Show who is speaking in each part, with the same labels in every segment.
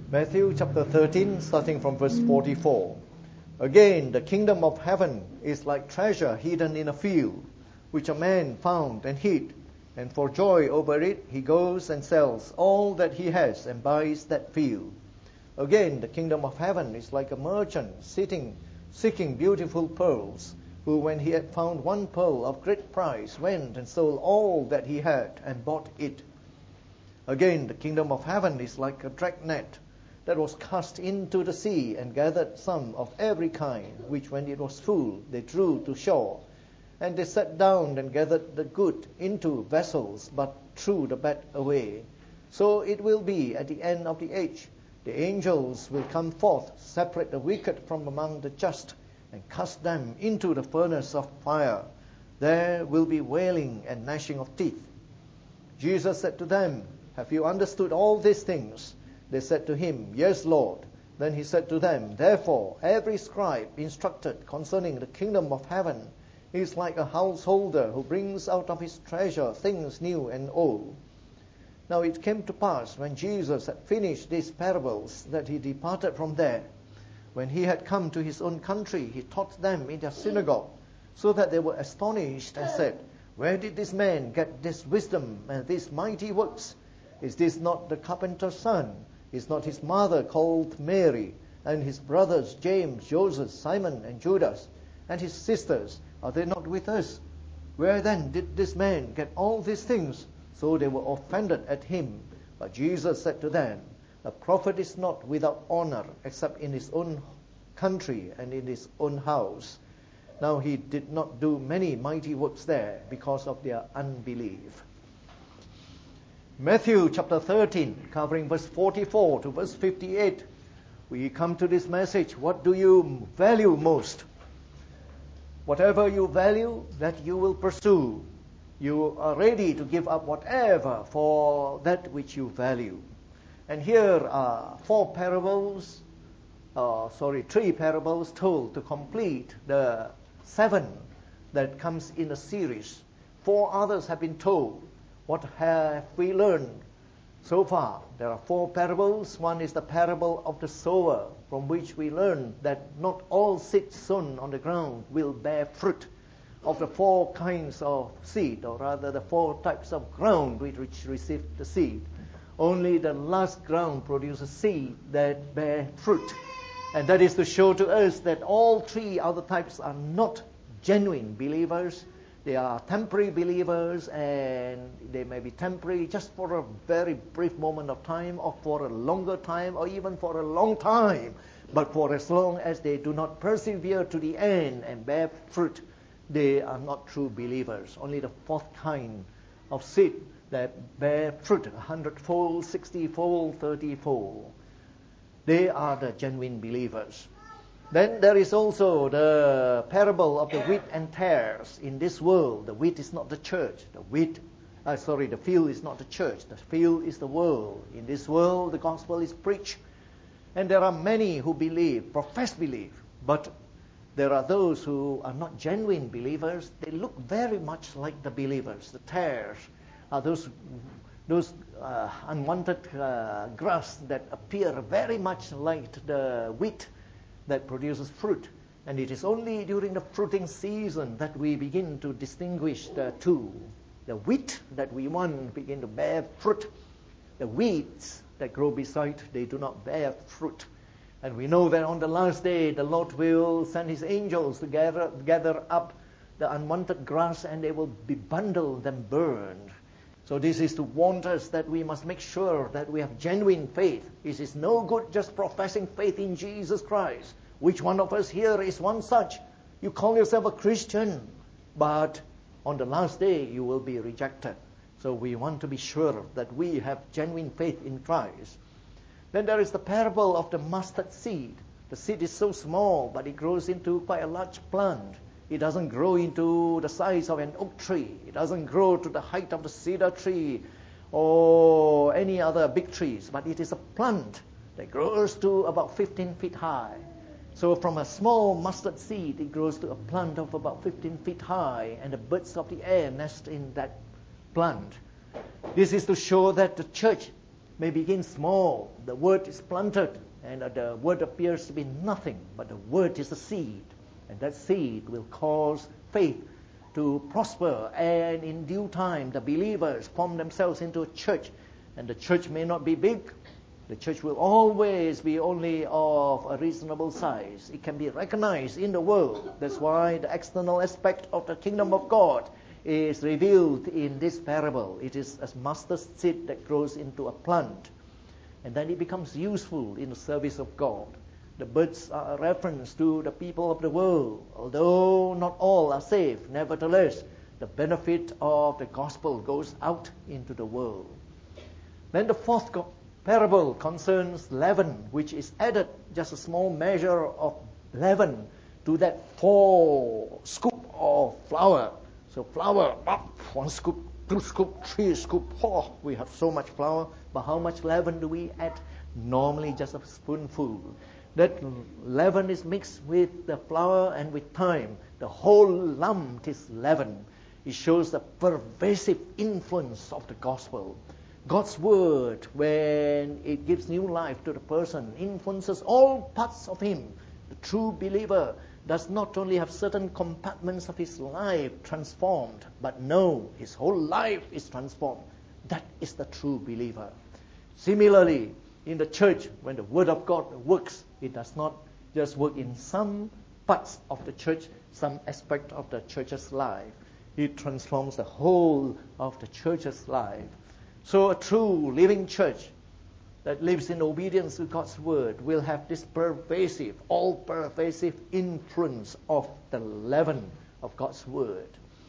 Speaker 1: Matthew chapter 13, starting from verse 44. Again, the kingdom of heaven is like treasure hidden in a field, which a man found and hid. And for joy over it, he goes and sells all that he has and buys that field. Again, the kingdom of heaven is like a merchant seeking beautiful pearls, who, when he had found one pearl of great price, went and sold all that he had and bought it. Again, the kingdom of heaven is like a dragnet that was cast into the sea and gathered some of every kind, which when it was full they drew to shore. And they sat down and gathered the good into vessels, but threw the bad away. So it will be at the end of the age. The angels will come forth, separate the wicked from among the just, and cast them into the furnace of fire. There will be wailing and gnashing of teeth. Jesus said to them, "Have you understood all these things?" They said to him, "Yes, Lord." Then he said to them, "Therefore, every scribe instructed concerning the kingdom of heaven is like a householder who brings out of his treasure things new and old." Now it came to pass, when Jesus had finished these parables, that he departed from there. When he had come to his own country, he taught them in their synagogue, so that they were astonished and said, "Where did this man get this wisdom and these mighty works? Is this not the carpenter's son? Is not his mother called Mary, and his brothers James, Joseph, Simon, and Judas, and his sisters? Are they not with us? Where then did this man get all these things?" So they were offended at him. But Jesus said to them, "A prophet is not without honor, except in his own country and in his own house." Now he did not do many mighty works there because of their unbelief. Matthew chapter 13, covering verse 44 to verse 58. We come to this message: what do you value most? Whatever you value, that you will pursue. You are ready to give up whatever for that which you value. And here are three parables told to complete the 7 that comes in a series. 4 others have been told. What have we learned so far? There are 4 parables. One is the parable of the sower, from which we learn that not all seed sown on the ground will bear fruit. Of the 4 kinds of seed, or rather the 4 types of ground which receive the seed, only the last ground produces seed that bear fruit. And that is to show to us that all 3 other types are not genuine believers. They are temporary believers, and they may be temporary just for a very brief moment of time, or for a longer time, or even for a long time. But for as long as they do not persevere to the end and bear fruit, they are not true believers. Only the 4th kind of seed that bear fruit, 100-fold, 60-fold, 30-fold. They are the genuine believers. Then there is also the parable of the wheat and tares. In this world, the wheat is not the church. The field is not the church. The field is the world. In this world, the gospel is preached. And there are many who profess belief, but there are those who are not genuine believers. They look very much like the believers. The tares are those unwanted grass that appear very much like the wheat that produces fruit. And it is only during the fruiting season that we begin to distinguish the two. The wheat that we want begin to bear fruit. The weeds that grow beside, they do not bear fruit. And we know that on the last day, the Lord will send his angels to gather up the unwanted grass, and they will be bundled and burned. So this is to warn us that we must make sure that we have genuine faith. It is no good just professing faith in Jesus Christ. Which one of us here is one such? You call yourself a Christian, but on the last day you will be rejected. So we want to be sure that we have genuine faith in Christ. Then there is the parable of the mustard seed. The seed is so small, but it grows into quite a large plant. It doesn't grow into the size of an oak tree. It doesn't grow to the height of the cedar tree or any other big trees, but it is a plant that grows to about 15 feet high. So from a small mustard seed, it grows to a plant of about 15 feet high, and the birds of the air nest in that plant. This is to show that the church may begin small. The word is planted, and the word appears to be nothing, but the word is a seed. And that seed will cause faith to prosper, and in due time the believers form themselves into a church. And the church may not be big. The church will always be only of a reasonable size. It can be recognized in the world. That's why the external aspect of the kingdom of God is revealed in this parable. It is a mustard seed that grows into a plant, and then it becomes useful in the service of God. The birds are a reference to the people of the world. Although not all are saved, nevertheless, the benefit of the gospel goes out into the world. Then the fourth parable concerns leaven, which is added, just a small measure of leaven, to that 4 scoop of flour. So flour, 1 scoop, 2 scoop, 3 scoop, we have so much flour. But how much leaven do we add? Normally just a spoonful. That leaven is mixed with the flour and with time. The whole lump is leaven. It shows the pervasive influence of the gospel. God's word, when it gives new life to the person, influences all parts of him. The true believer does not only have certain compartments of his life transformed, but no, his whole life is transformed. That is the true believer. Similarly, in the church, when the word of God works, it does not just work in some parts of the church, some aspect of the church's life. It transforms the whole of the church's life. So a true living church that lives in obedience to God's word will have this pervasive, all-pervasive influence of the leaven of God's word.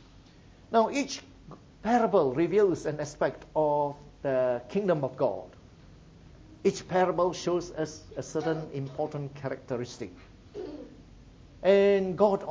Speaker 1: Now, each parable reveals an aspect of the kingdom of God. Each parable shows us a certain important characteristic. And God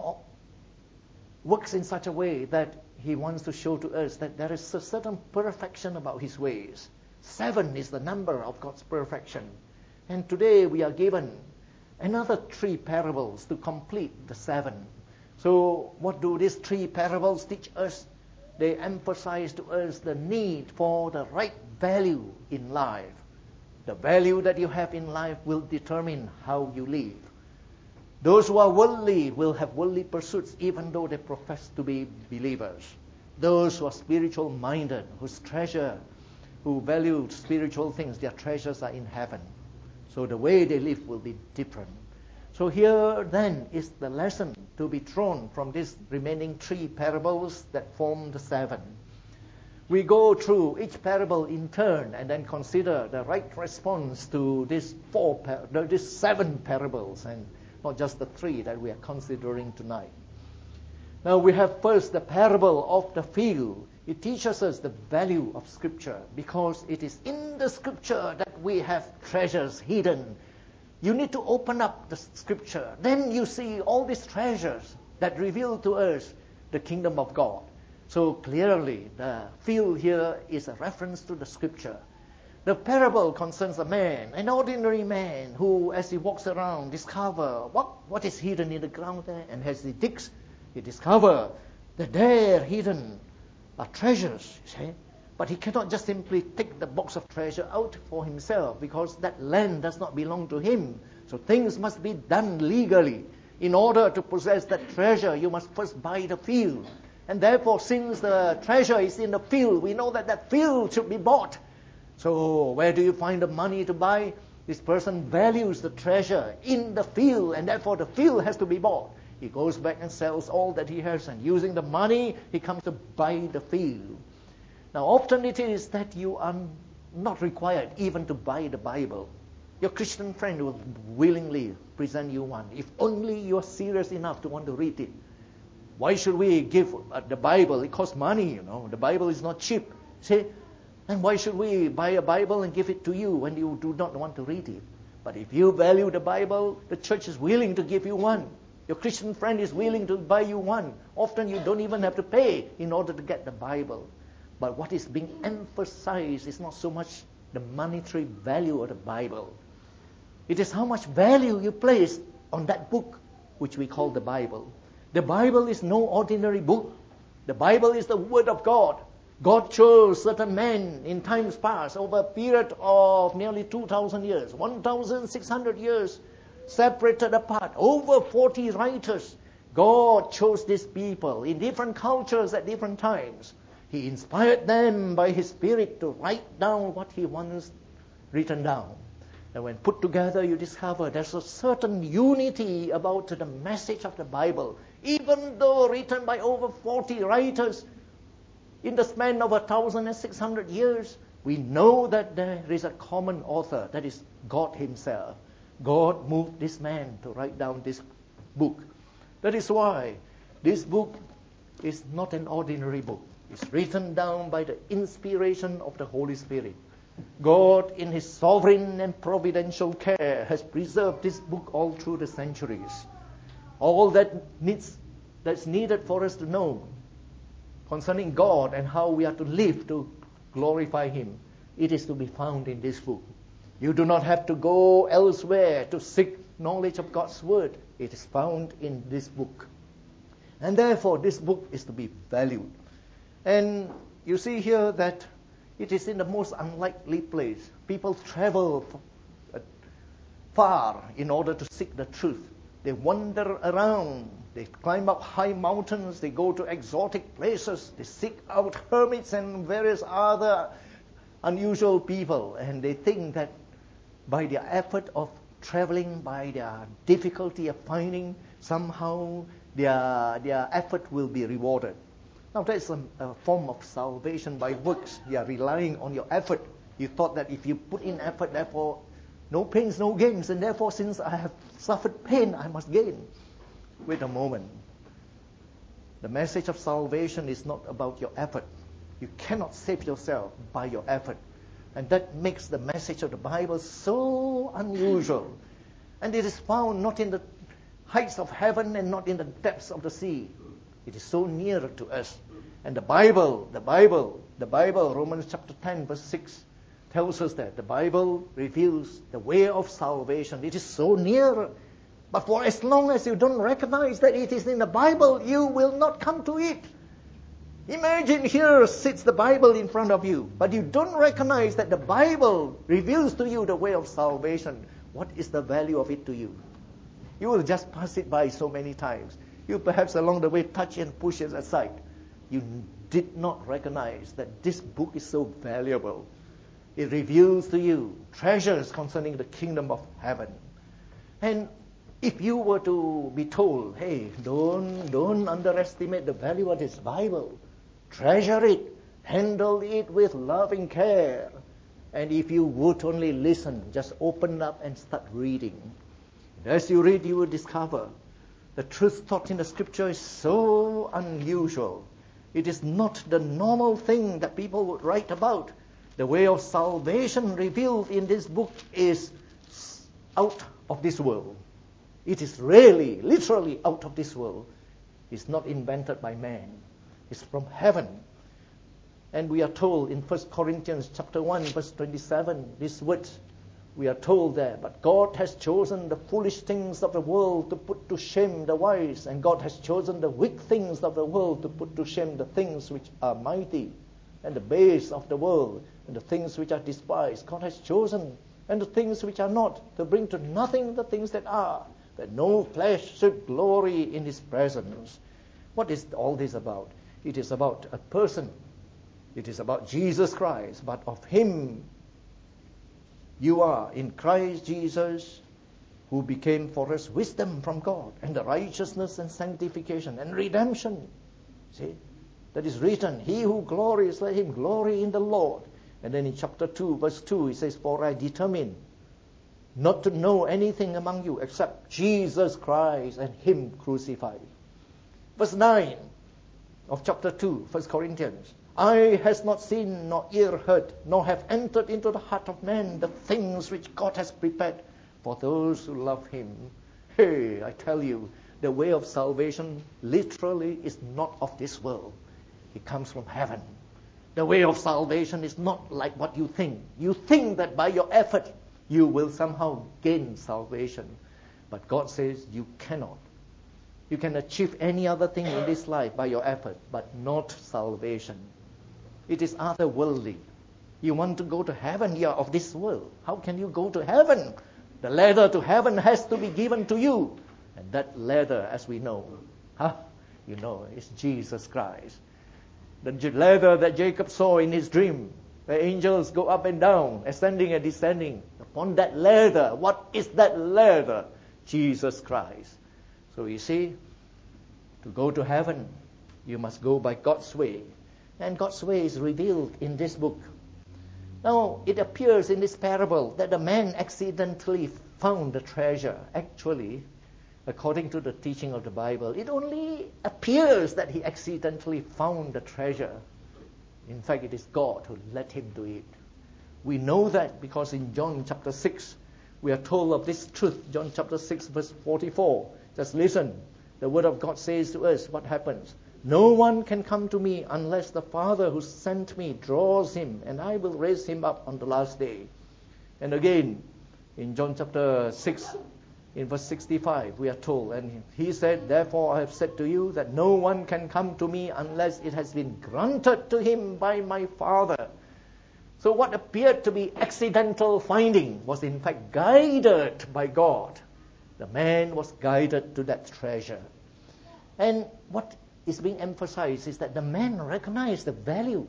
Speaker 1: works in such a way that he wants to show to us that there is a certain perfection about his ways. 7 is the number of God's perfection. And today we are given another 3 parables to complete the 7. So what do these 3 parables teach us? They emphasize to us the need for the right value in life. The value that you have in life will determine how you live. Those who are worldly will have worldly pursuits even though they profess to be believers. Those who are spiritual minded, who value spiritual things, their treasures are in heaven. So the way they live will be different. So here then is the lesson to be drawn from these remaining 3 parables that form the 7. We go through each parable in turn and then consider the right response to these 7 parables, and not just the 3 that we are considering tonight. Now we have first the parable of the field. It teaches us the value of Scripture because it is in the Scripture that we have treasures hidden. You need to open up the Scripture. Then you see all these treasures that reveal to us the kingdom of God. So clearly the field here is a reference to the Scripture. The parable concerns a man, an ordinary man, who as he walks around discover what is hidden in the ground there, and as he digs, he discovers that there hidden are treasures, you see. But he cannot just simply take the box of treasure out for himself because that land does not belong to him. So things must be done legally. In order to possess that treasure, you must first buy the field. And therefore, since the treasure is in the field, we know that that field should be bought. So where do you find the money to buy? This person values the treasure in the field, and therefore the field has to be bought. He goes back and sells all that he has, and using the money, he comes to buy the field. Now, often it is that you are not required even to buy the Bible. Your Christian friend will willingly present you one, if only you are serious enough to want to read it. Why should we give the Bible? It costs money, you know. The Bible is not cheap. See? And why should we buy a Bible and give it to you when you do not want to read it? But if you value the Bible, the church is willing to give you one. Your Christian friend is willing to buy you one. Often you don't even have to pay in order to get the Bible. But what is being emphasized is not so much the monetary value of the Bible. It is how much value you place on that book, which we call the Bible. The Bible is no ordinary book. The Bible is the Word of God. God chose certain men in times past over a period of nearly 2,000 years, 1,600 years, separated apart, over 40 writers. God chose these people in different cultures at different times. He inspired them by His Spirit to write down what He wants written down. And when put together, you discover there's a certain unity about the message of the Bible. Even though written by over 40 writers in the span of 1,600 years, we know that there is a common author, that is God Himself. God moved this man to write down this book. That is why this book is not an ordinary book. It's written down by the inspiration of the Holy Spirit. God, in His sovereign and providential care, has preserved this book all through the centuries. All that's needed for us to know concerning God and how we are to live to glorify Him, it is to be found in this book. You do not have to go elsewhere to seek knowledge of God's Word. It is found in this book. And therefore, this book is to be valued. And you see here that it is in the most unlikely place. People travel far in order to seek the truth. They wander around. They climb up high mountains. They go to exotic places. They seek out hermits and various other unusual people. And they think that by their effort of traveling, by their difficulty of finding, somehow their effort will be rewarded. Now, that is a form of salvation by works. You are relying on your effort. You thought that if you put in effort, therefore, no pains, no gains, and therefore, since I have suffered pain, I must gain. Wait a moment. The message of salvation is not about your effort. You cannot save yourself by your effort. And that makes the message of the Bible so unusual. And it is found not in the heights of heaven and not in the depths of the sea. It is so near to us. And the Bible, Romans chapter 10, verse 6, tells us that the Bible reveals the way of salvation. It is so near. But for as long as you don't recognize that it is in the Bible, you will not come to it. Imagine here sits the Bible in front of you, but you don't recognize that the Bible reveals to you the way of salvation. What is the value of it to you? You will just pass it by so many times. You perhaps along the way touch and push it aside. You did not recognize that this book is so valuable. It reveals to you treasures concerning the kingdom of heaven. And if you were to be told, hey, don't underestimate the value of this Bible. Treasure it. Handle it with loving care. And if you would only listen, just open up and start reading. As you read, you will discover the truth taught in the Scripture is so unusual. It is not the normal thing that people would write about. The way of salvation revealed in this book is out of this world. It is really, literally out of this world. It's not invented by man. It's from heaven. And we are told in 1 Corinthians chapter 1, verse 27, these words, we are told there, but God has chosen the foolish things of the world to put to shame the wise, and God has chosen the weak things of the world to put to shame the things which are mighty, and the base of the world, and the things which are despised. God has chosen, and the things which are not, to bring to nothing the things that are, that no flesh should glory in His presence. What is all this about? It is about a person. It is about Jesus Christ, but of Him you are in Christ Jesus, who became for us wisdom from God, and the righteousness and sanctification and redemption. See, that is written, he who glories, let him glory in the Lord. And then in chapter 2, verse 2, he says, for I determine not to know anything among you except Jesus Christ and Him crucified. Verse 9 of chapter 2, 1 Corinthians, eye has not seen, nor ear heard, nor have entered into the heart of man the things which God has prepared for those who love Him. Hey, I tell you, the way of salvation literally is not of this world. It comes from heaven. The way of salvation is not like what you think. You think that by your effort you will somehow gain salvation. But God says you cannot. You can achieve any other thing in this life by your effort, but not salvation. It is otherworldly. You want to go to heaven, you are of this world. How can you go to heaven? The ladder to heaven has to be given to you. And that ladder, as we know, you know, is Jesus Christ. The ladder that Jacob saw in his dream, the angels go up and down, ascending and descending. Upon that ladder, what is that ladder? Jesus Christ. So you see, to go to heaven, you must go by God's way. And God's way is revealed in this book. Now, it appears in this parable that the man accidentally found the treasure. Actually, according to the teaching of the Bible, it only appears that he accidentally found the treasure. In fact, it is God who led him to it. We know that because in John chapter 6, we are told of this truth. John chapter 6, verse 44. Just listen. The word of God says to us what happens. No one can come to me unless the Father who sent me draws him, and I will raise him up on the last day. And again, in John chapter 6, in verse 65, we are told, and he said, therefore I have said to you that no one can come to me unless it has been granted to him by my Father. So what appeared to be accidental finding was in fact guided by God. The man was guided to that treasure. And what is being emphasized is that the man recognized the value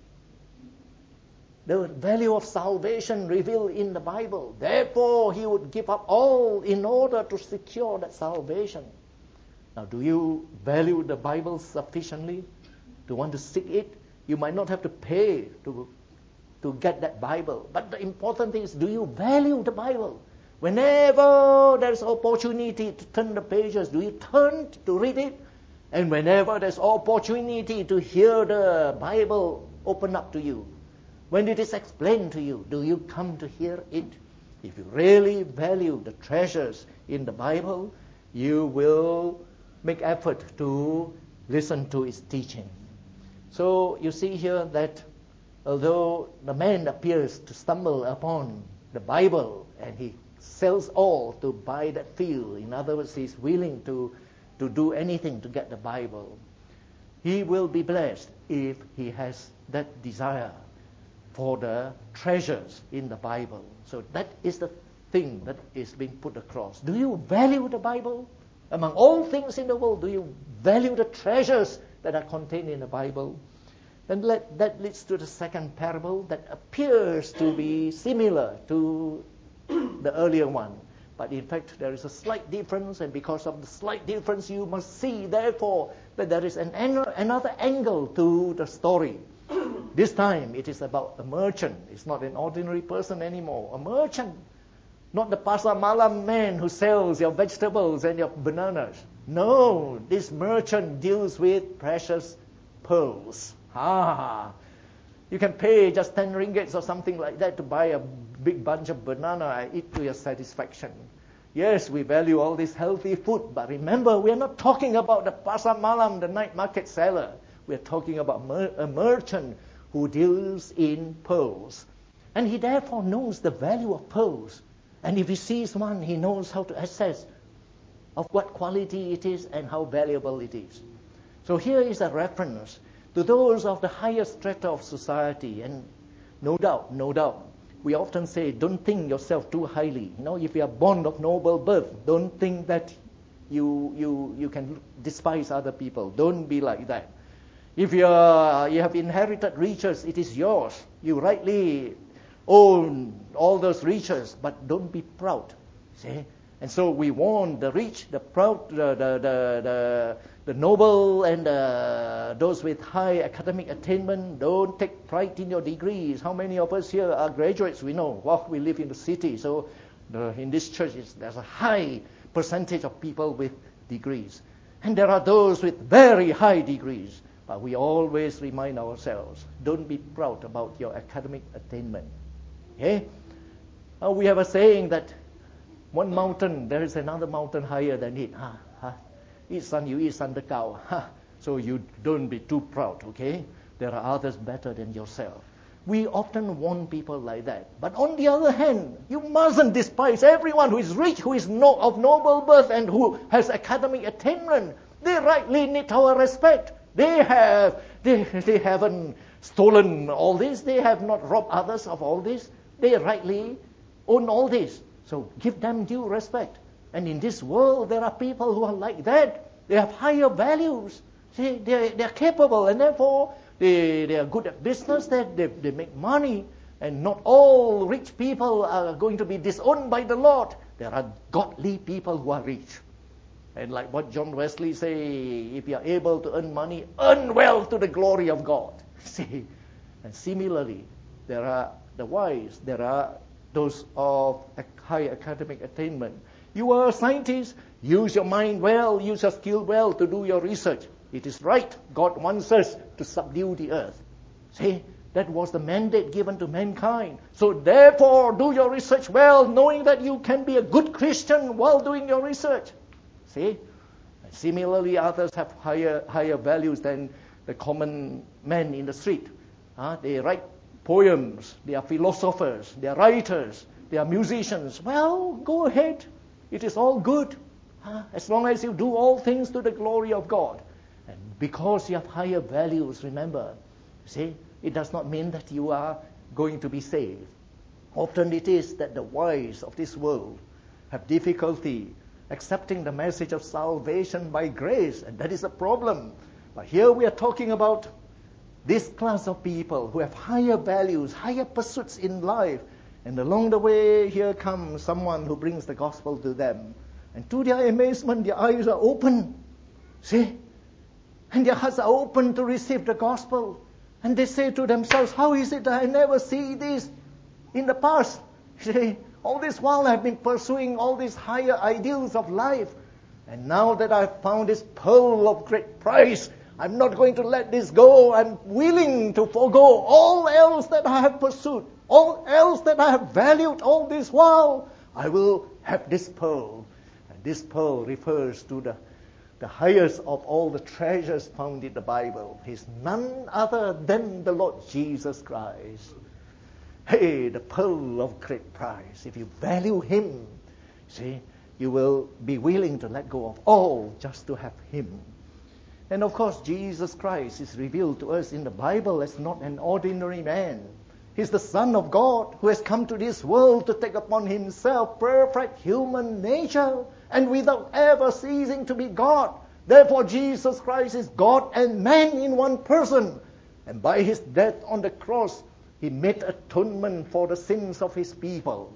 Speaker 1: of salvation revealed in the Bible. Therefore, he would give up all in order to secure that salvation. Now, do you value the Bible sufficiently to want to seek it? You might not have to pay to get that Bible. But the important thing is, do you value the Bible? Whenever there's opportunity to turn the pages, do you turn to read it? And whenever there's opportunity to hear the Bible open up to you, when it is explained to you, do you come to hear it? If you really value the treasures in the Bible, you will make effort to listen to its teaching. So you see here that although the man appears to stumble upon the Bible and he sells all to buy that field, in other words, he's willing to do anything to get the Bible, he will be blessed if he has that desire for the treasures in the Bible. So that is the thing that is being put across. Do you value the Bible? Among all things in the world, do you value the treasures that are contained in the Bible? And that leads to the second parable that appears to be similar to the earlier one. But in fact, there is a slight difference, and because of the slight difference, you must see, therefore, that there is another angle to the story. This time, it is about a merchant. It's not an ordinary person anymore. A merchant. Not the pasar malam man who sells your vegetables and your bananas. No, this merchant deals with precious pearls. You can pay just 10 ringgits or something like that to buy a big bunch of banana and eat to your satisfaction. Yes, we value all this healthy food, but remember, we are not talking about the pasar malam, the night market seller. We are talking about a merchant who deals in pearls. And he therefore knows the value of pearls. And if he sees one, he knows how to assess of what quality it is and how valuable it is. So here is a reference to those of the higher strata of society. And no doubt, we often say, don't think yourself too highly. If you are born of noble birth, don't think that you can despise other people. Don't be like that. If you have inherited riches, it is yours. You rightly own all those riches, but don't be proud. See? And so we warn the rich, the proud, the noble, and those with high academic attainment. Don't take pride in your degrees. How many of us here are graduates? We know. Well, we live in the city, so in this church there's a high percentage of people with degrees. And there are those with very high degrees. But we always remind ourselves, don't be proud about your academic attainment. Okay? We have a saying that one mountain, there is another mountain higher than it. Eat sun, you eat sun the cow. So you don't be too proud, okay? There are others better than yourself. We often warn people like that. But on the other hand, you mustn't despise everyone who is rich, who is of noble birth, and who has academic attainment. They rightly need our respect. They haven't
Speaker 2: stolen all this. They have not robbed others of all this. They rightly own all this. So give them due respect. And in this world, there are people who are like that. They have higher values. See, they're capable, and therefore they are good at business. They make money. And not all rich people are going to be disowned by the Lord. There are godly people who are rich. And like what John Wesley say, if you are able to earn money, earn well to the glory of God. See, and similarly, there are the wise. There are those of high academic attainment. You are a scientist. Use your mind well. Use your skill well to do your research. It is right. God wants us to subdue the earth. See, that was the mandate given to mankind. So therefore, do your research well, knowing that you can be a good Christian while doing your research. See? And similarly, others have higher values than the common man in the street. They write poems. They are philosophers. They are writers. They are musicians. Well, go ahead. It is all good. As long as you do all things to the glory of God. And because you have higher values, remember, see, it does not mean that you are going to be saved. Often it is that the wise of this world have difficulty accepting the message of salvation by grace, and that is a problem. But here we are talking about this class of people who have higher values, higher pursuits in life, and along the way here comes someone who brings the gospel to them. And to their amazement, their eyes are open. See? And their hearts are open to receive the gospel. And they say to themselves, how is it that I never see this in the past? See, all this while I've been pursuing all these higher ideals of life. And now that I've found this pearl of great price, I'm not going to let this go. I'm willing to forego all else that I have pursued, all else that I have valued all this while. I will have this pearl. And this pearl refers to the highest of all the treasures found in the Bible. He's none other than the Lord Jesus Christ. Hey, the pearl of great price. If you value Him, see, you will be willing to let go of all just to have Him. And of course, Jesus Christ is revealed to us in the Bible as not an ordinary man. He's the Son of God who has come to this world to take upon Himself perfect human nature and without ever ceasing to be God. Therefore, Jesus Christ is God and man in one person. And by His death on the cross, He made atonement for the sins of His people.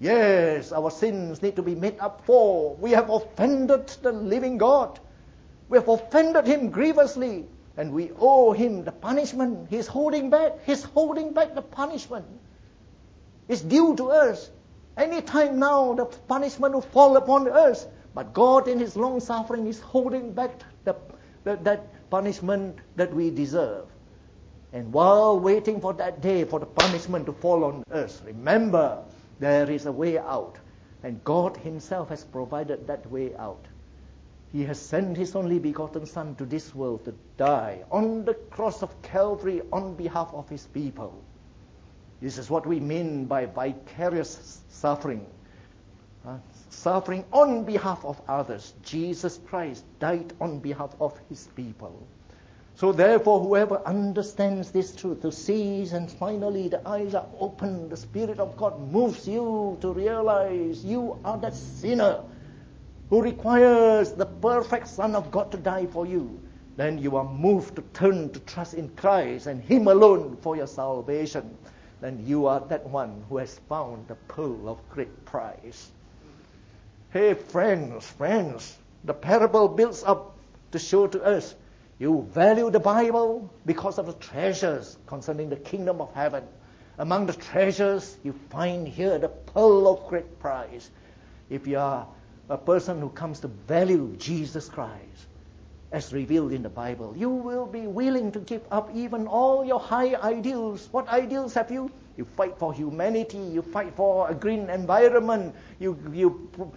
Speaker 2: Yes, our sins need to be made up for. We have offended the living God. We have offended Him grievously. And we owe Him the punishment. He's holding back. He's holding back the punishment. It's due to us. Any time now, the punishment will fall upon us. But God, in His long suffering, is holding back that punishment that we deserve. And while waiting for that day, for the punishment to fall on us, remember, there is a way out. And God Himself has provided that way out. He has sent His only begotten Son to this world to die on the cross of Calvary on behalf of His people. This is what we mean by vicarious suffering. Suffering on behalf of others. Jesus Christ died on behalf of His people. So therefore, whoever understands this truth, who sees and finally the eyes are open, the Spirit of God moves you to realize you are that sinner who requires the perfect Son of God to die for you, then you are moved to turn to trust in Christ and Him alone for your salvation. Then you are that one who has found the pearl of great price. Hey, friends, the parable builds up to show to us you value the Bible because of the treasures concerning the kingdom of heaven. Among the treasures, you find here the pearl of great price. If you are a person who comes to value Jesus Christ as revealed in the Bible, you will be willing to give up even all your high ideals. What ideals have you? You fight for humanity. You fight for a green environment. You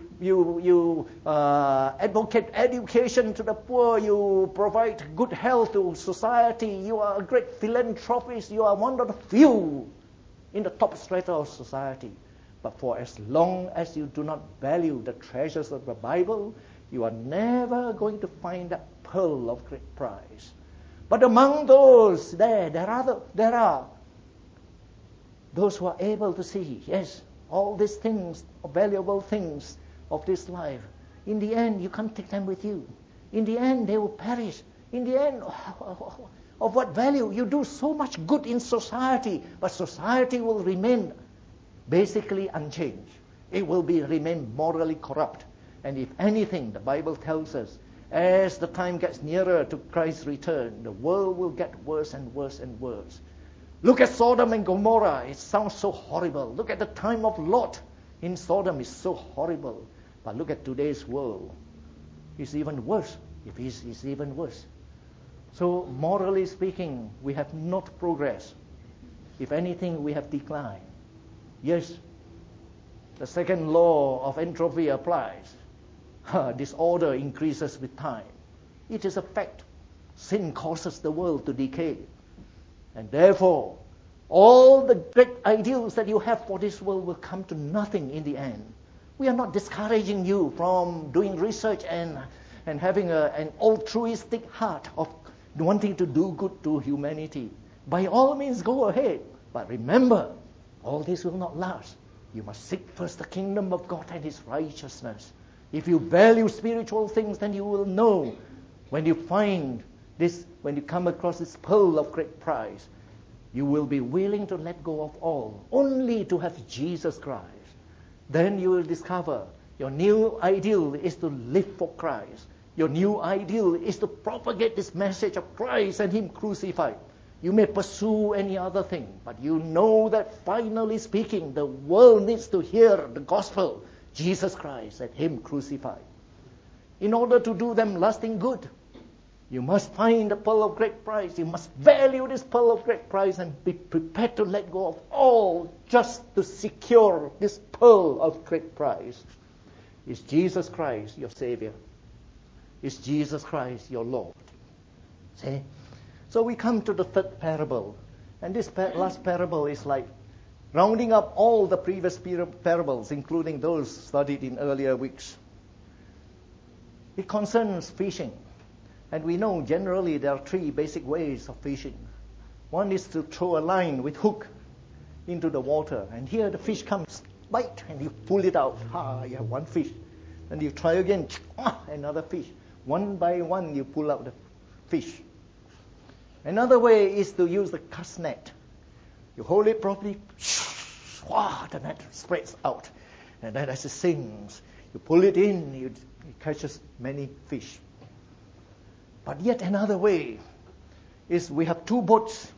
Speaker 2: advocate education to the poor. You provide good health to society. You are a great philanthropist. You are one of the few in the top strata of society. But for as long as you do not value the treasures of the Bible, you are never going to find that pearl of great price. But among those there are those who are able to see, yes, all these things, valuable things of this life. In the end, you can't take them with you. In the end, they will perish. In the end, of what value? You do so much good in society, but society will remain basically unchanged. It will remain morally corrupt. And if anything, the Bible tells us, as the time gets nearer to Christ's return, the world will get worse and worse and worse. Look at Sodom and Gomorrah. It sounds so horrible. Look at the time of Lot in Sodom. It's so horrible. But look at today's world. It's even worse. It's even worse. So morally speaking, we have not progressed. If anything, we have declined. Yes, the second law of entropy applies. Disorder increases with time. It is a fact. Sin causes the world to decay. And therefore, all the great ideals that you have for this world will come to nothing in the end. We are not discouraging you from doing research and having an altruistic heart of wanting to do good to humanity. By all means, go ahead. But remember, all this will not last. You must seek first the kingdom of God and His righteousness. If you value spiritual things, then you will know when you find this, when you come across this pearl of great price, you will be willing to let go of all, only to have Jesus Christ. Then you will discover your new ideal is to live for Christ. Your new ideal is to propagate this message of Christ and Him crucified. You may pursue any other thing, but you know that finally speaking, the world needs to hear the gospel, Jesus Christ and Him crucified. In order to do them lasting good, you must find the pearl of great price. You must value this pearl of great price and be prepared to let go of all just to secure this pearl of great price. Is Jesus Christ your Savior? Is Jesus Christ your Lord? See? So we come to the third parable. And this last parable is like rounding up all the previous parables, including those studied in earlier weeks. It concerns fishing. And we know generally there are three basic ways of fishing. One is to throw a line with hook into the water. And here the fish comes, bite, and you pull it out. You have one fish. And you try again, another fish. One by one you pull out the fish. Another way is to use the cast net. You hold it properly, the net spreads out. And then as it sinks, you pull it in, it catches many fish. But yet another way is we have two boats,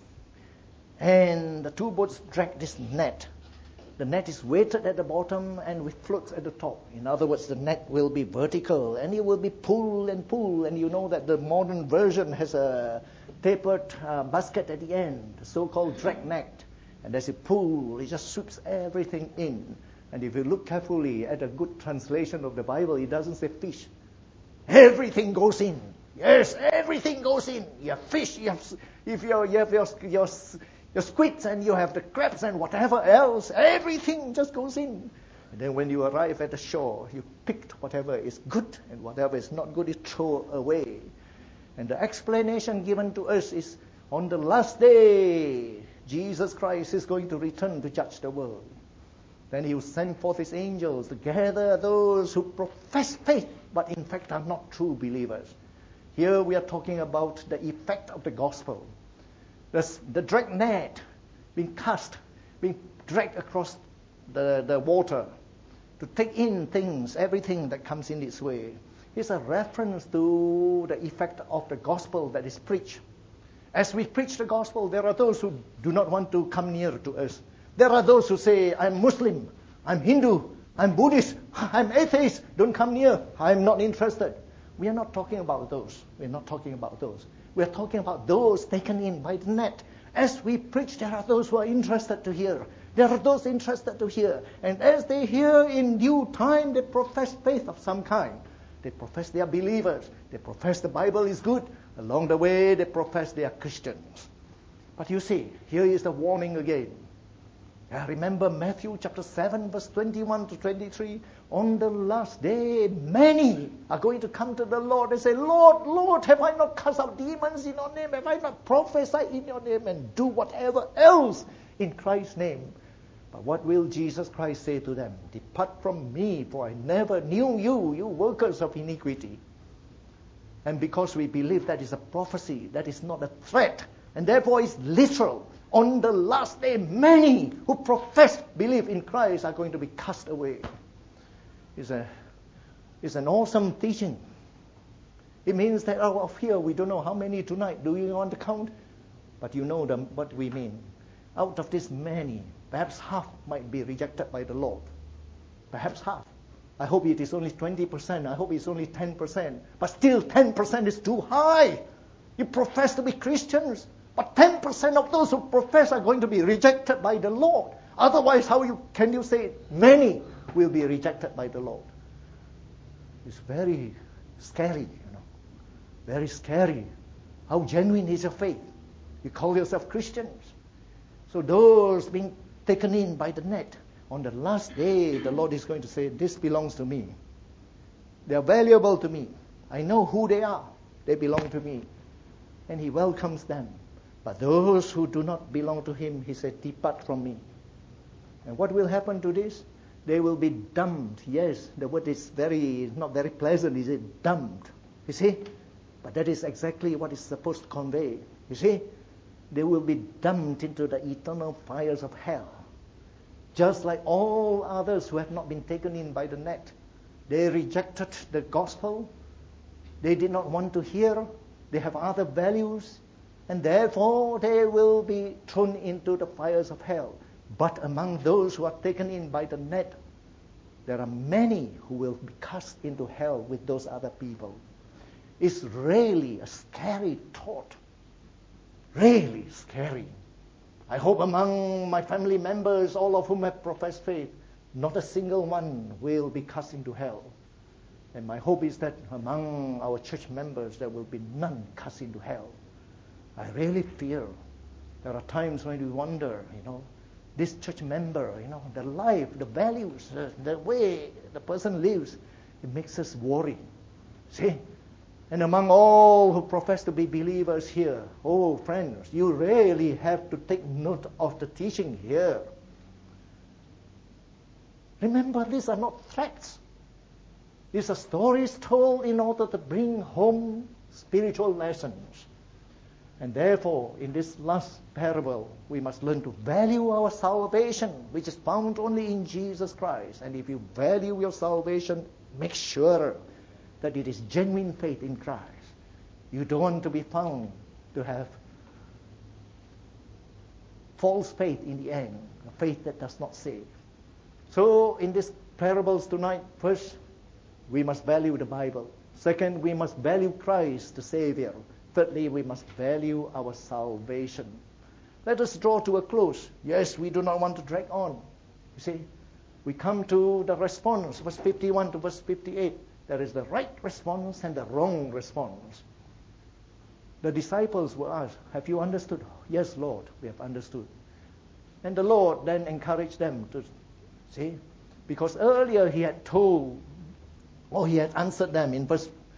Speaker 2: and the two boats drag this net. The net is weighted at the bottom and with floats at the top. In other words, the net will be vertical and it will be pulled, and you know that the modern version has a tapered basket at the end, the so-called drag net. And as you pull, it just sweeps everything in. And if you look carefully at a good translation of the Bible, it doesn't say fish. Everything goes in. Yes, everything goes in. You have fish, you have your squids, and you have the crabs and whatever else. Everything just goes in. And then when you arrive at the shore, you picked whatever is good and whatever is not good, you throw away. And the explanation given to us is on the last day, Jesus Christ is going to return to judge the world. Then He will send forth His angels to gather those who profess faith, but in fact are not true believers. Here we are talking about the effect of the gospel. The drag net being dragged across the water to take in things, everything that comes in its way. It's a reference to the effect of the gospel that is preached. As we preach the gospel, there are those who do not want to come near to us. There are those who say, I'm Muslim, I'm Hindu, I'm Buddhist, I'm atheist, don't come near, I'm not interested. We are not talking about those. We're not talking about those. We're talking about those taken in by the net. As we preach, there are those who are interested to hear. There are those interested to hear. And as they hear, in due time, they profess faith of some kind. They profess they are believers. They profess the Bible is good. Along the way, they profess they are Christians. But you see, here is the warning again. Remember Matthew chapter 7, verse 21 to 23? On the last day, many are going to come to the Lord and say, Lord, Lord, have I not cast out demons in your name? Have I not prophesied in your name and do whatever else in Christ's name? But what will Jesus Christ say to them? Depart from me, for I never knew you, you workers of iniquity. And because we believe that is a prophecy, that is not a threat, and therefore it's literal. On the last day, many who profess belief in Christ are going to be cast away. It's an awesome teaching. It means that out of here, we don't know how many tonight. Do you want to count? But you know what we mean. Out of this many, perhaps half might be rejected by the Lord. Perhaps half. I hope it is only 20%. I hope it's only 10%. But still, 10% is too high. You profess to be Christians, but 10% of those who profess are going to be rejected by the Lord. Otherwise, can you say many will be rejected by the Lord? It's very scary, Very scary. How genuine is your faith? You call yourself Christians. So those being taken in by the net, on the last day, the Lord is going to say, this belongs to me. They are valuable to me. I know who they are. They belong to me. And He welcomes them. But those who do not belong to Him, He said, depart from me. And what will happen to this? They will be dumped. Yes, the word is not very pleasant, is it? Dumped. You see? But that is exactly what it's supposed to convey. You see? They will be dumped into the eternal fires of hell. Just like all others who have not been taken in by the net. They rejected the gospel. They did not want to hear. They have other values. And therefore they will be thrown into the fires of hell. But among those who are taken in by the net, there are many who will be cast into hell with those other people. It's really a scary thought. Really scary. I hope among my family members, all of whom have professed faith, not a single one will be cast into hell. And my hope is that among our church members, there will be none cast into hell. I really fear. There are times when we wonder, this church member, the life, the values, the way the person lives, it makes us worry. See? And among all who profess to be believers here, oh friends, you really have to take note of the teaching here. Remember, these are not threats. These are stories told in order to bring home spiritual lessons. And therefore, in this last parable, we must learn to value our salvation, which is found only in Jesus Christ. And if you value your salvation, make sure that it is genuine faith in Christ. You don't want to be found to have false faith in the end, a faith that does not save. So in these parables tonight, first, we must value the Bible. Second, we must value Christ, the Savior. Thirdly, we must value our salvation. Let us draw to a close. Yes, we do not want to drag on. You see, we come to the response, verse 51 to verse 58. There is the right response and the wrong response. The disciples were asked, have you understood? Yes, Lord, we have understood. And the Lord then encouraged them to, see, because earlier He had told, or He had answered them in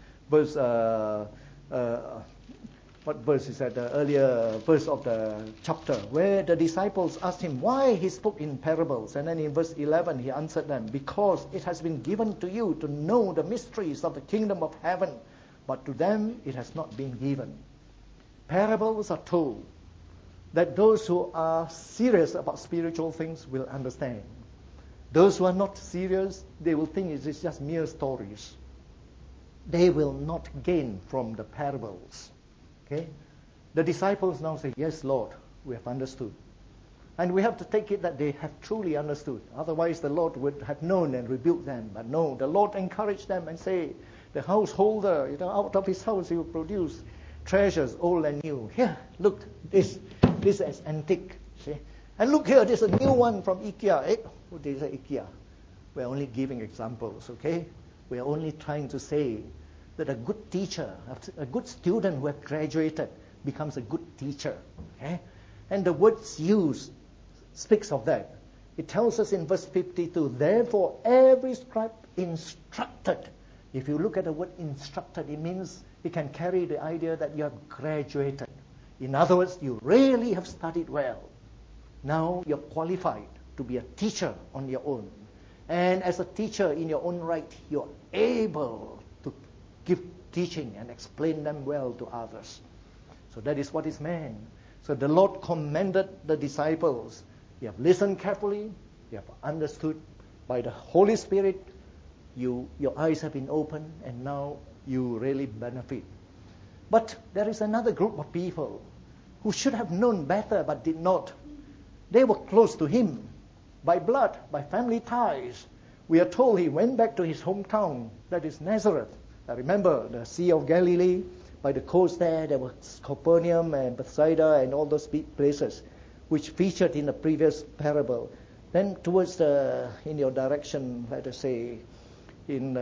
Speaker 2: what verse is that? The earlier verse of the chapter, where the disciples asked Him why He spoke in parables. And then in verse 11, He answered them, because it has been given to you to know the mysteries of the kingdom of heaven, but to them it has not been given. Parables are told that those who are serious about spiritual things will understand. Those who are not serious, they will think it is just mere stories. They will not gain from the parables. Okay? The disciples now say, yes, Lord, we have understood. And we have to take it that they have truly understood. Otherwise, the Lord would have known and rebuked them. But no, the Lord encouraged them and say, the householder, out of his house he will produce treasures old and new. Here, look, this is antique. See? And look here, there's a new one from IKEA. What is IKEA? We're only giving examples, okay? We're only trying to say that a good teacher, a good student who has graduated becomes a good teacher. Okay? And the words used speaks of that. It tells us in verse 52, therefore every scribe instructed. If you look at the word instructed, it means it can carry the idea that you have graduated. In other words, you really have studied well. Now you're qualified to be a teacher on your own. And as a teacher in your own right, you're able to give teaching and explain them well to others. So that is what is meant. So the Lord commended the disciples. You have listened carefully, you have understood by the Holy Spirit, your eyes have been opened, and now you really benefit. But there is another group of people who should have known better but did not. They were close to him by blood, by family ties. We are told he went back to his hometown, that is Nazareth. I remember the Sea of Galilee, by the coast there was Capernaum and Bethsaida and all those big places which featured in the previous parable. Then towards in your direction, let us say, in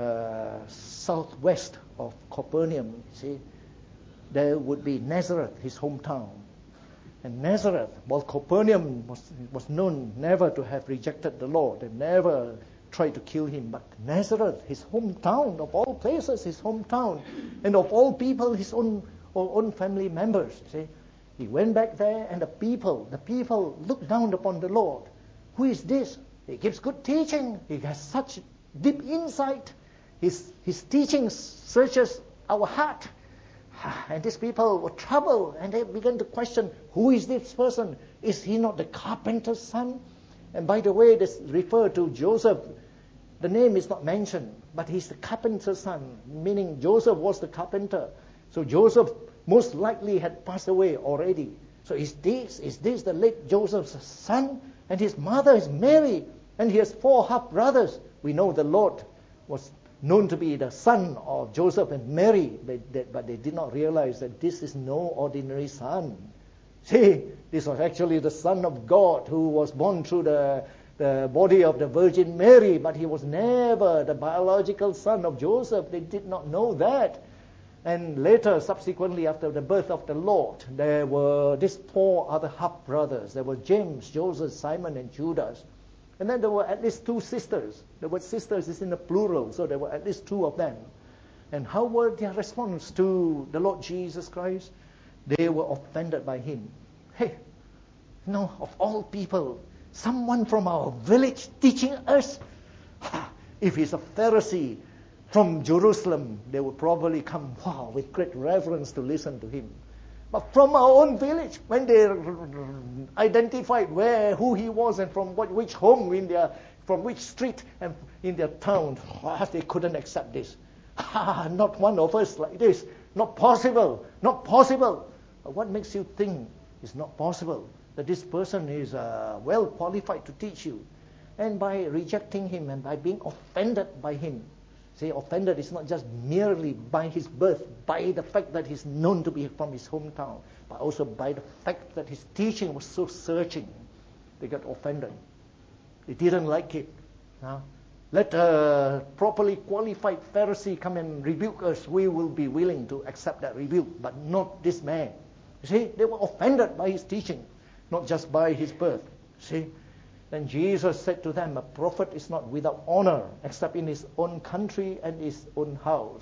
Speaker 2: southwest of Capernaum, see, there would be Nazareth, his hometown. And Nazareth, while Capernaum was known never to have rejected the Lord and never tried to kill him, but Nazareth, his hometown, of all places, his hometown, and of all people, his own family members. See, he went back there, and the people looked down upon the Lord. Who is this? He gives good teaching. He has such deep insight. His teaching searches our heart. And these people were troubled, and they began to question, who is this person? Is he not the carpenter's son? And by the way, this refer to Joseph. The name is not mentioned, but he's the carpenter's son, meaning Joseph was the carpenter. So Joseph most likely had passed away already. So is this the late Joseph's son? And his mother is Mary, and he has 4 half-brothers. We know the Lord was known to be the son of Joseph and Mary, but they did not realize that this is no ordinary son. See, this was actually the Son of God who was born through the body of the Virgin Mary, but he was never the biological son of Joseph. They did not know that. And later, subsequently, after the birth of the Lord, there were these 4 other half-brothers. There were James, Joseph, Simon, and Judas. And then there were at least 2 sisters. The word sisters is in the plural, so there were at least 2 of them. And how were their response to the Lord Jesus Christ? They were offended by him. Hey, no, of all people, someone from our village teaching us? If he's a Pharisee from Jerusalem, they would probably come, with great reverence to listen to him. But from our own village, when they identified who he was and from which home from which street and in their town, they couldn't accept this. Not one of us like this. Not possible. Not possible. But what makes you think it's not possible that this person is well qualified to teach you? And by rejecting him and by being offended by him, see, offended is not just merely by his birth, by the fact that he's known to be from his hometown, but also by the fact that his teaching was so searching. They got offended. They didn't like it. Let a properly qualified Pharisee come and rebuke us. We will be willing to accept that rebuke, but not this man. You see, they were offended by his teaching, not just by his birth. See? Then Jesus said to them, a prophet is not without honor except in his own country and his own house.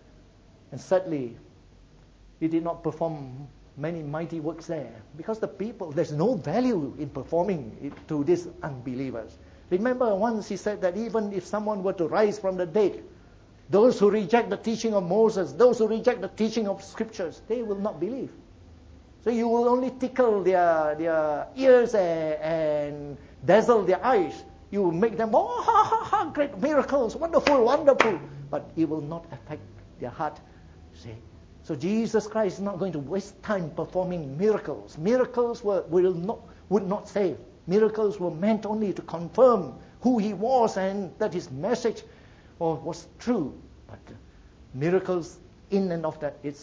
Speaker 2: And sadly, he did not perform many mighty works there because the people, there's no value in performing it to these unbelievers. Remember once he said that even if someone were to rise from the dead, those who reject the teaching of Moses, those who reject the teaching of scriptures, they will not believe. So you will only tickle their ears and dazzle their eyes. You will make them, great miracles, wonderful, wonderful. But it will not affect their heart. See? So Jesus Christ is not going to waste time performing miracles. Miracles would not save. Miracles were meant only to confirm who he was and that his message was true. But miracles in and of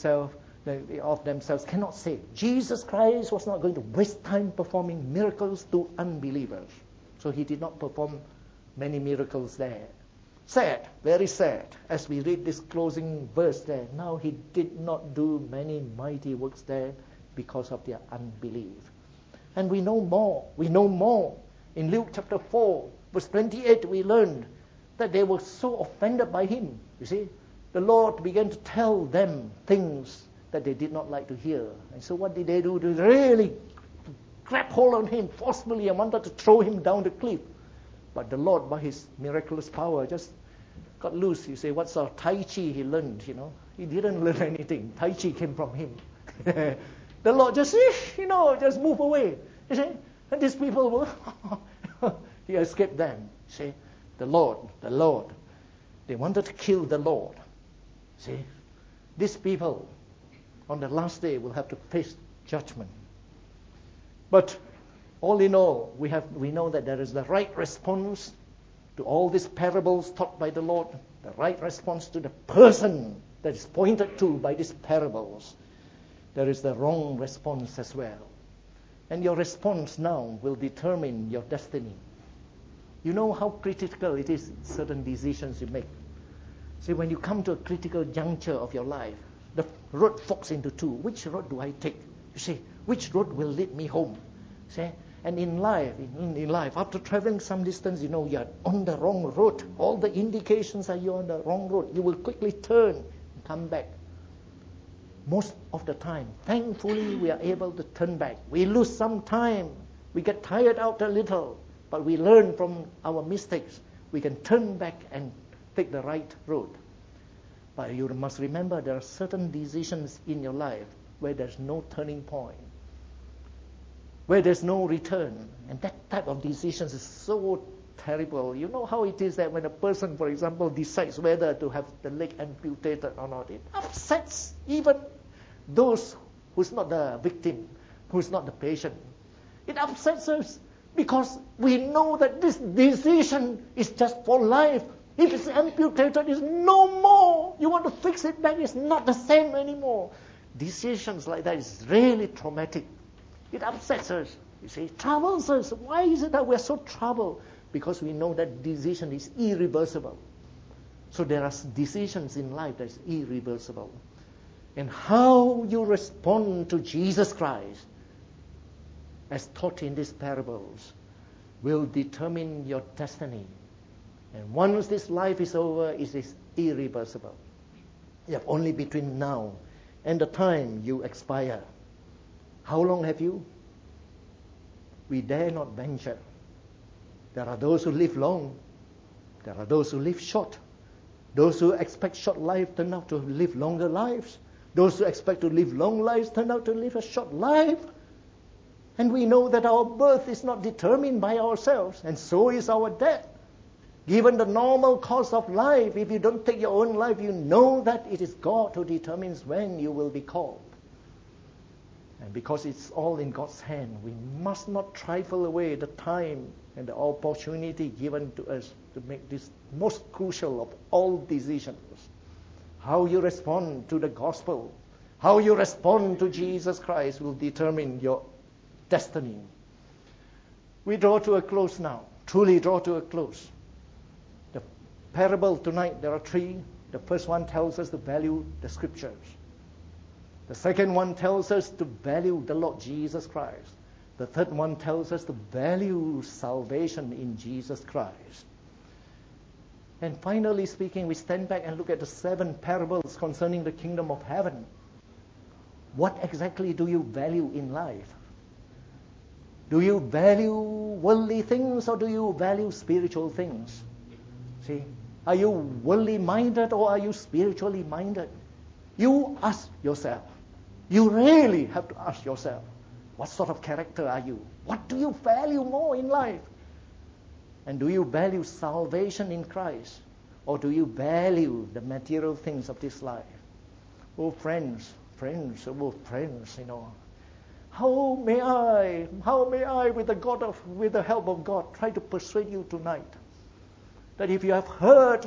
Speaker 2: themselves cannot save. Jesus Christ was not going to waste time performing miracles to unbelievers. So he did not perform many miracles there. Sad, very sad, as we read this closing verse there. Now he did not do many mighty works there because of their unbelief. And we know more. We know more In Luke chapter 4, verse 28, we learned that they were so offended by him. You see, the Lord began to tell them things that they did not like to hear. And so what did they do? They really grabbed hold on him forcefully and wanted to throw him down the cliff. But the Lord, by his miraculous power, just got loose. You say, what's our Tai Chi he learned, He didn't learn anything. Tai Chi came from him. The Lord just move away. You see? And these people were, he escaped them. See? The Lord. They wanted to kill the Lord. See? These people, on the last day, will have to face judgment. But all in all, we know that there is the right response to all these parables taught by the Lord, the right response to the person that is pointed to by these parables. There is the wrong response as well. And your response now will determine your destiny. You know how critical it is, certain decisions you make. See, when you come to a critical juncture of your life, the road forks into two. Which road do I take? You see, which road will lead me home? See? And in life, after traveling some distance, you're on the wrong road. All the indications are you're on the wrong road. You will quickly turn and come back. Most of the time, thankfully, we are able to turn back. We lose some time. We get tired out a little, but we learn from our mistakes. We can turn back and take the right road. But you must remember there are certain decisions in your life where there's no turning point, where there's no return. And that type of decisions is so terrible. You know how it is that when a person, for example, decides whether to have the leg amputated or not, it upsets even those who's not the victim, who's not the patient. It upsets us because we know that this decision is just for life. If it's amputated, it's no more. You want to fix it back, it's not the same anymore. Decisions like that is really traumatic. It upsets us, you see, troubles us. Why is it that we're so troubled? Because we know that decision is irreversible. So there are decisions in life that's irreversible. And how you respond to Jesus Christ, as taught in these parables, will determine your destiny. And once this life is over, it is irreversible. You have only between now and the time you expire. How long have you? We dare not venture. There are those who live long. There are those who live short. Those who expect short life turn out to live longer lives. Those who expect to live long lives turn out to live a short life. And we know that our birth is not determined by ourselves, and so is our death. Given the normal course of life, if you don't take your own life, you know that it is God who determines when you will be called. And because it's all in God's hand, we must not trifle away the time and the opportunity given to us to make this most crucial of all decisions. How you respond to the gospel, how you respond to Jesus Christ will determine your destiny. We draw to a close now, truly draw to a close. The parable tonight, there are three. The first one tells us to value the scriptures. The second one tells us to value the Lord Jesus Christ. The third one tells us to value salvation in Jesus Christ. And finally speaking, we stand back and look at the 7 parables concerning the kingdom of heaven. What exactly do you value in life? Do you value worldly things or do you value spiritual things? See, are you worldly minded or are you spiritually minded? You ask yourself. You really have to ask yourself, what sort of character are you? What do you value more in life? And do you value salvation in Christ? Or do you value the material things of this life? Oh friends, How may I, with the help of God, try to persuade you tonight that if you have heard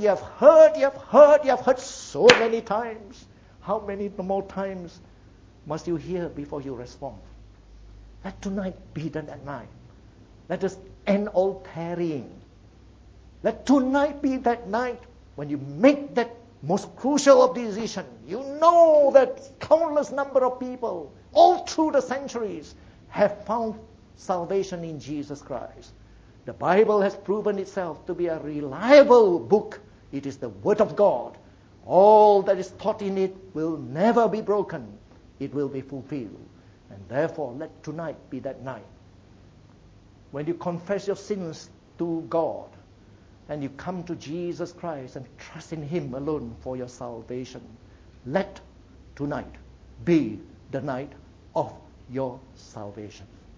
Speaker 2: so many times, how many more times must you hear before you respond? Let tonight be that night. Let us end all tarrying. Let tonight be that night when you make that most crucial of decision. You know that countless number of people all through the centuries have found salvation in Jesus Christ. The Bible has proven itself to be a reliable book. It is the Word of God. All that is taught in it will never be broken. It will be fulfilled. And therefore, let tonight be that night. When you confess your sins to God, and you come to Jesus Christ and trust in Him alone for your salvation, let tonight be the night of your salvation.